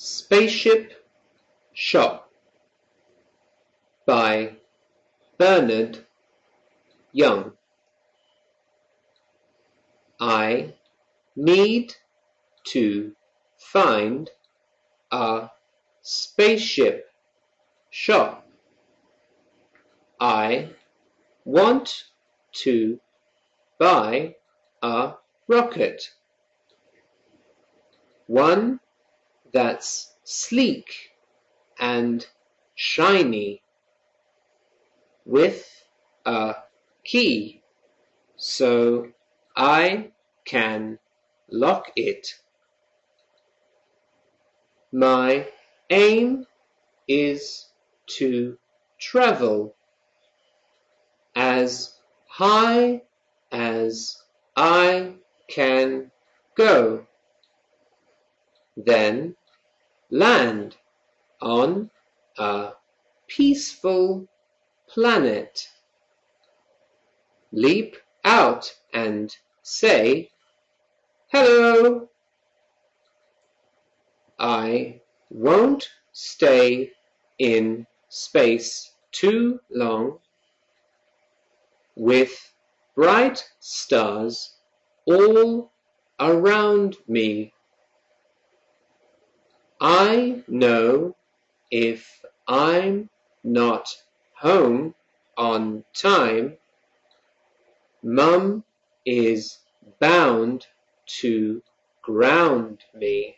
Spaceship Shop by Bernard Young. I need to find a spaceship shop. I want to buy a rocket. One that's sleek and shiny with a key so I can lock it. My aim is to travel as high as I can go, then land on a peaceful planet. Leap out and say, "Hello." I won't stay in space too long. With bright stars all around me, I know if I'm not home on time, Mum is bound to ground me.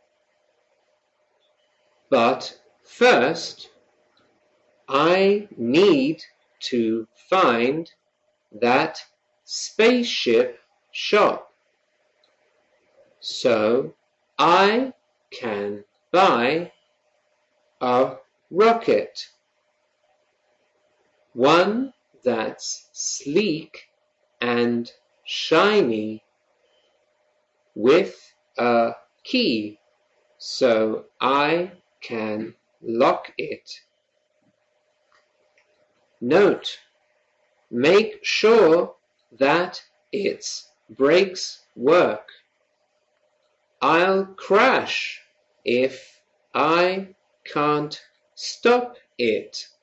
But first, I need to find that spaceship shop so I can buy a rocket. One that's sleek and shiny with a key so I can lock it. Note: make sure that its brakes work. I'll crash if I can't stop it.